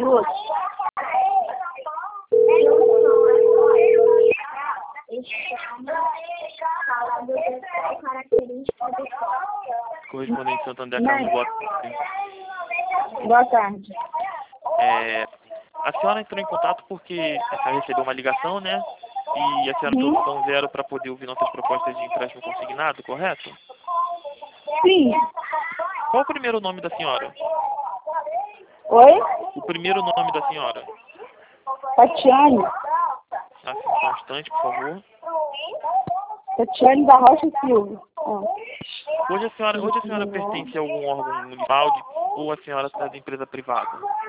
Luz. Correspondente Santander, Carlos, boa tarde. Boa tarde. A senhora entrou em contato porque a senhora recebeu uma ligação, né? E a senhora tem opção 0 para poder ouvir nossas propostas de empréstimo consignado, correto? Sim. Qual o primeiro nome da senhora? Oi? O primeiro nome da senhora? Tatiane. Assim, só um instante, por favor. Tatiane da Rocha Silva. Hoje a senhora pertence a algum órgão municipal ou a senhora está de empresa privada?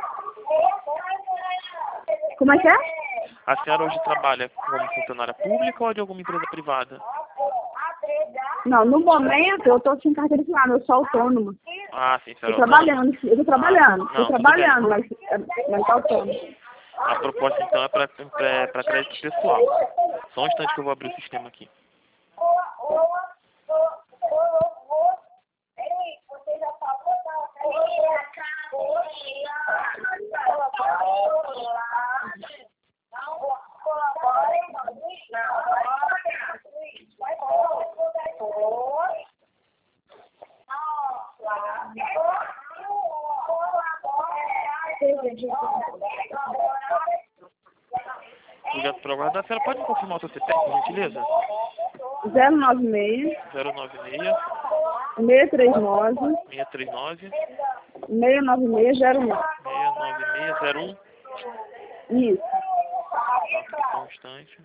Como é que é? A senhora hoje trabalha como funcionária pública ou de alguma empresa privada? Não, no momento eu estou sem carteira assinada, eu sou autônoma. Ah, sim, senhora. Estou trabalhando, estou trabalhando, mas está autônoma. A proposta então é para crédito pessoal. Só um instante que eu vou abrir o sistema aqui. Obrigado por aguardar. A senhora pode me confirmar o seu CPF, por gentileza? 096 096 639 639 69601. 69601. Isso. Só um instante.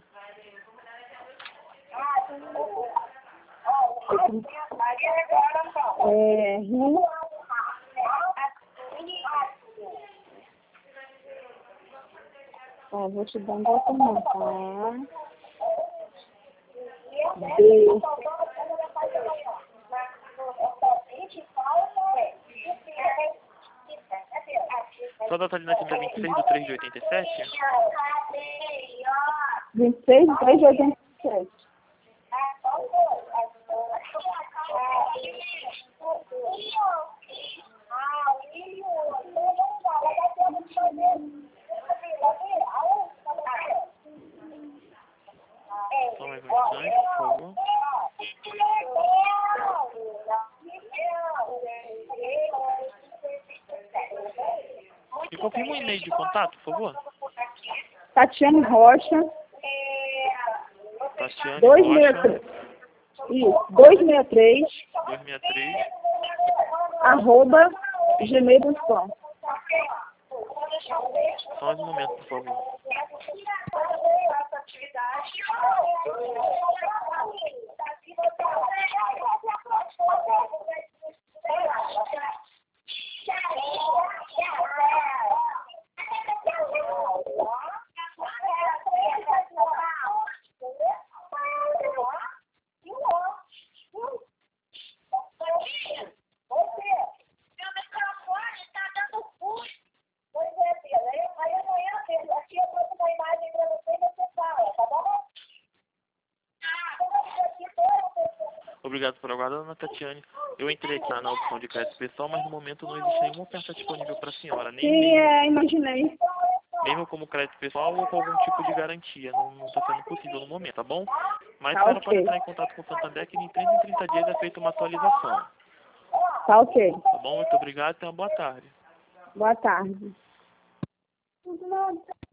Vou te dar um documento, tá? B. Sua data de nascimento é 26 de 3 de 87? 26 de 3 de 87. Só mais um instante, por favor. Me confirma o e-mail de contato, por favor. Tatiane Rocha. Tatiane 263. Rocha. Isso. 263. 263. @ gmail.com. Só mais um momento, por favor. Obrigado por aguardar, dona Tatiane. Eu entrei aqui na opção de crédito pessoal, mas no momento não existe nenhuma oferta disponível para a senhora. Sim, imaginei. Mesmo como crédito pessoal ou com algum tipo de garantia. Não está sendo possível no momento, tá bom? Mas a senhora pode entrar em contato com o Santander que em 30 em 30 dias é feita uma atualização. Tá ok. Tá bom? Muito obrigado e tenha uma boa tarde. Boa tarde.